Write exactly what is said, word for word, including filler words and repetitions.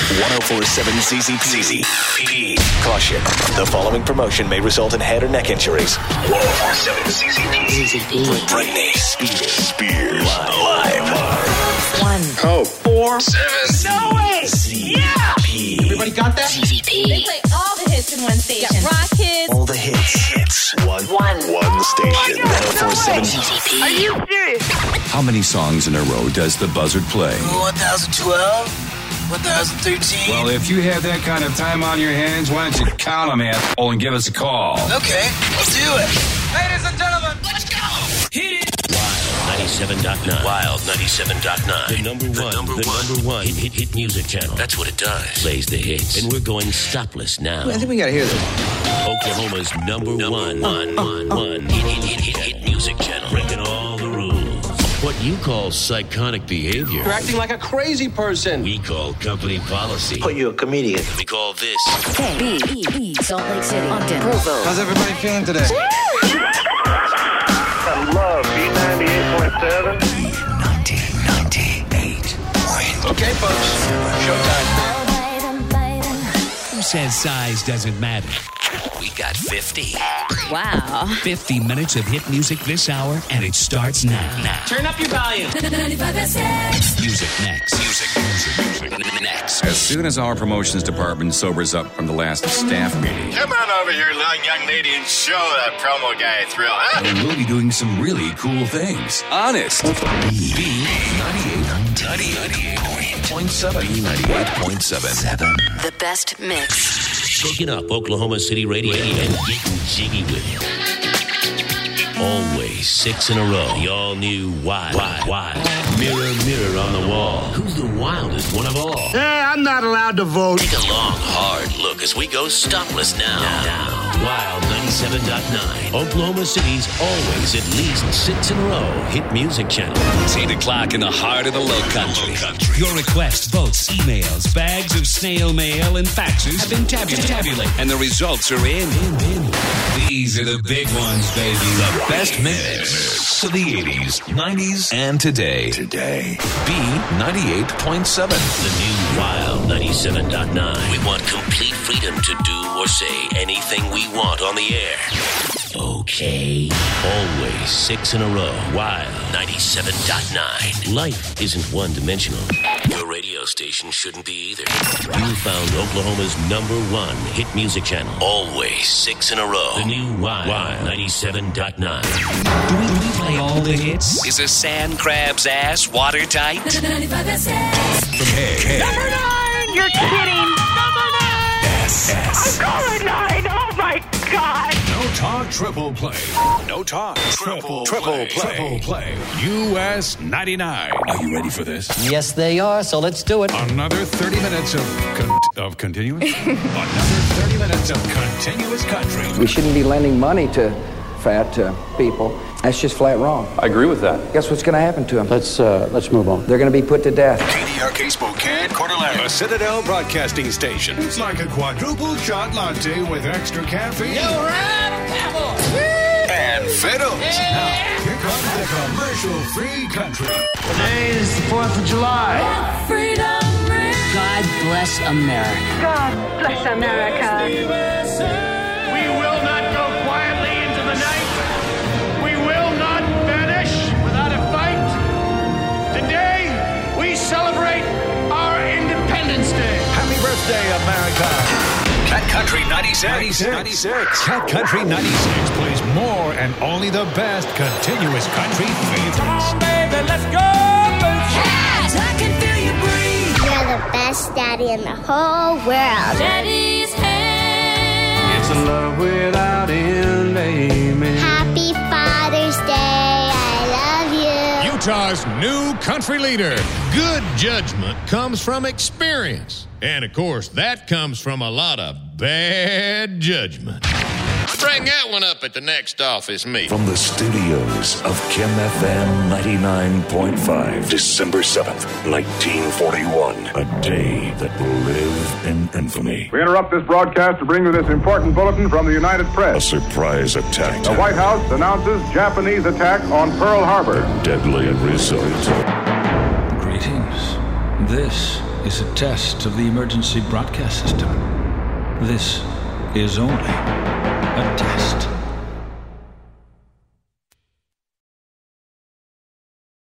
ten forty-seven Z Z P. Z Z P. Caution. The following promotion may result in head or neck injuries. ten forty-seven Z Z P. Z Z P. Britney Spears. Spears. Live. One. Oh. Four. Seven. No way. Z Yeah. P. Everybody got that? Z Z P. They play all the hits in one station. Got rock hits. All the hits. Hits. One. One. One station. ten forty-seven Z Z P. Are you serious? How many songs in a row does the buzzard play? one thousand twelve, one thousand thirteen. Well, if you have that kind of time on your hands, why don't you count them, asshole, and give us a call? Okay, let's do it. Ladies and gentlemen, let's go. Hit it. Wild ninety-seven point nine. Wild ninety-seven point nine. The number one. The number the one. Number one. Hit, hit, hit music channel. That's what it does. Plays the hits. And we're going stopless now. I think we gotta hear this. Oklahoma's number, number one. One. One. One. Hit, hit, hit, hit, hit music channel. Breaking all the rules. What you call psychotic behavior. You're acting like a crazy person. We call company policy. Put you a comedian. We call this. K B E E Salt Lake City, Ogden, Provo. How's everybody feeling today? I love B ninety-eight point seven. B ninety-eight point Okay, folks. Showtime. Who says size doesn't matter? We got fifty. Wow. fifty minutes of hit music this hour, and it starts now. Now. Turn up your volume. Music next. Music. Music. Music. Next. As soon as our promotions department sobers up from the last staff meeting, Come on over here, young, young lady, and show that promo guy a thrill, huh? we'll be doing some really cool things. Honest. B ninety-eight point seven. B ninety-eight point seven. The best mix. Shaking up Oklahoma City radio and getting jiggy with it. Always six in a row. The all-new Wild, Wild, Wild. Mirror, mirror on the wall. Who's the wildest one of all? Hey, I'm not allowed to vote. Take a long, hard look as we go stopless now. Now. Wild ninety-seven point nine. Oklahoma City's always at least six in a row hit music channel. It's eight o'clock in the heart of the low country. Your requests, votes, emails, bags of snail mail, and faxes have been tabulated. tabulated. And the results are in. In, in. These are the big ones, baby. The best mix of the eighties, nineties, and today. Today. B ninety-eight point seven. The new Wild ninety-seven point nine. We want complete freedom to do or say anything we want on the air. Okay. Always six in a row. Wild ninety-seven point nine. Life isn't one-dimensional. Your radio station shouldn't be either. You found Oklahoma's number one hit music channel. Always six in a row. The new Wild, Wild ninety-seven point nine. Do we, do we play all the hits? Is a sand crab's ass watertight? From K. K. Number nine! You're kidding! Number nine! S. S. I'm calling nine! Oh my God! No talk, triple play. No talk. Triple, triple play. play. Triple play. U S ninety-nine. Are you ready for this? Yes, they are, so let's do it. Another thirty minutes of con- of continuous? Another thirty minutes of continuous country. We shouldn't be lending money to fat uh, people. That's just flat wrong. I agree with that. Guess what's going to happen to them? Let's uh, let's move on. They're going to be put to death. K D R K Spokane, Coeur d'Alene. A Citadel Broadcasting Station. It's like a quadruple shot latte with extra caffeine. Yo, ride, cowboy! And fiddles. Now, here comes the commercial-free country. Today is the fourth of July. Freedom ring. God bless America. God bless America. We will not go quietly into the night. We will not vanish without a fight. Today, we celebrate our Independence Day. Happy birthday, America. Cat Country ninety-six. ninety-six. Cat Country ninety-six plays more and only the best continuous country favorites. Come on, baby, let's go. Cats, I can feel you breathe. You're the best daddy in the whole world. Daddy's hand. It's a love without end, amen. Happy Father's Day. I love you. Utah's new country leader. Good judgment comes from experience. And, of course, that comes from a lot of bad judgment. Bring that one up at the next office meeting. From the studios of Kim F M ninety-nine point five, December seventh, nineteen forty-one. A day that will live in infamy. We interrupt this broadcast to bring you this important bulletin from the United A Press. surprise attack. The White House announces Japanese attack on Pearl Harbor. Deadly result. Greetings. This is a test of the emergency broadcast system. This is only a test.